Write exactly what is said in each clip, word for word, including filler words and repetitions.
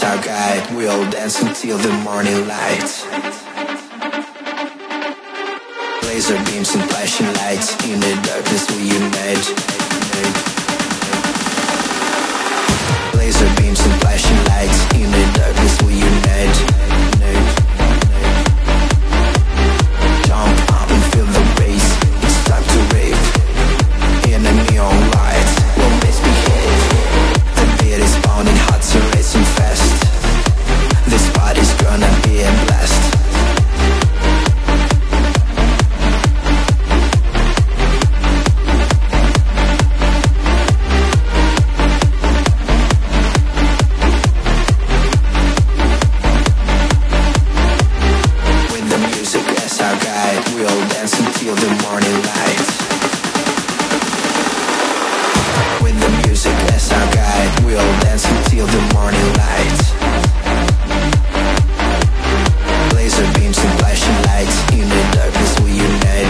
our guide, we'll dance until the morning light. Laser beams and flashing lights, in the darkness we unite. Laser beams and flashing lights, in the darkness we unite. Jump up and feel the bass, it's time to rave. In the neon lights, we'll misbehave. The beat is pounding, hearts are racing fast. This party's gonna be a blast. Until the morning light. With the music as our guide, we'll dance until the morning light. Laser beams and flashing lights, in the darkness we unite.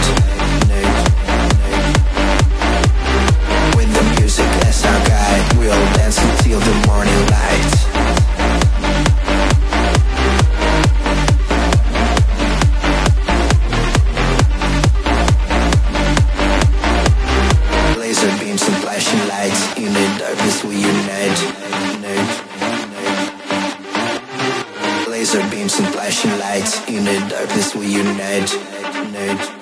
With the music as our guide, we'll dance until the morning light. In the darkness we unite. Laser beams and flashing lights, in the darkness we unite.